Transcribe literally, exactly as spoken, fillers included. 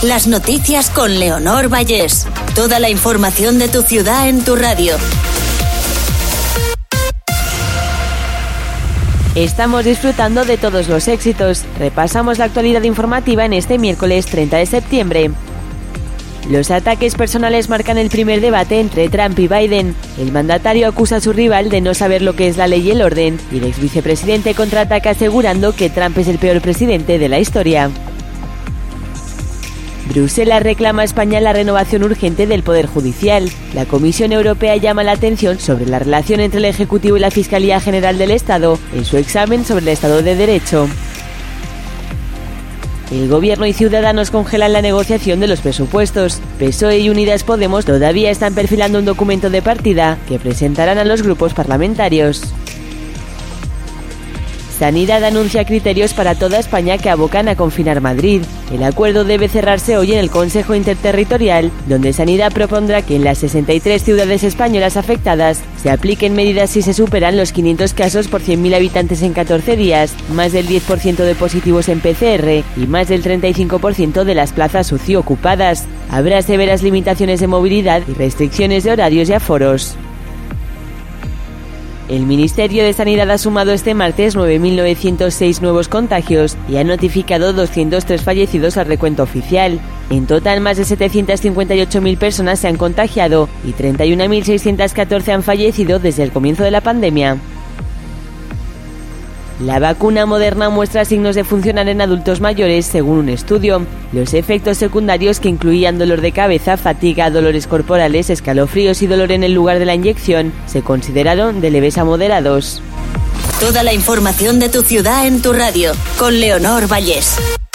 Las noticias con Leonor Vallés. Toda la información de tu ciudad en tu radio. Estamos disfrutando de todos los éxitos. Repasamos la actualidad informativa en este miércoles treinta de septiembre. Los ataques personales marcan el primer debate entre Trump y Biden. El mandatario acusa a su rival de no saber lo que es la ley y el orden, y el ex vicepresidente contraataca asegurando que Trump es el peor presidente de la historia. Bruselas reclama a España la renovación urgente del Poder Judicial. La Comisión Europea llama la atención sobre la relación entre el Ejecutivo y la Fiscalía General del Estado en su examen sobre el Estado de Derecho. El Gobierno y Ciudadanos congelan la negociación de los presupuestos. P S O E y Unidas Podemos todavía están perfilando un documento de partida que presentarán a los grupos parlamentarios. Sanidad anuncia criterios para toda España que abocan a confinar Madrid. El acuerdo debe cerrarse hoy en el Consejo Interterritorial, donde Sanidad propondrá que en las sesenta y tres ciudades españolas afectadas se apliquen medidas si se superan los quinientos casos por cien mil habitantes en catorce días, más del diez por ciento de positivos en P C R y más del treinta y cinco por ciento de las plazas U C I ocupadas. Habrá severas limitaciones de movilidad y restricciones de horarios y aforos. El Ministerio de Sanidad ha sumado este martes nueve mil novecientos seis nuevos contagios y ha notificado doscientos tres fallecidos al recuento oficial. En total, más de setecientas cincuenta y ocho mil personas se han contagiado y treinta y una mil seiscientos catorce han fallecido desde el comienzo de la pandemia. La vacuna Moderna muestra signos de funcionar en adultos mayores, según un estudio. Los efectos secundarios, que incluían dolor de cabeza, fatiga, dolores corporales, escalofríos y dolor en el lugar de la inyección, se consideraron de leves a moderados. Toda la información de tu ciudad en tu radio, con Leonor Vallés.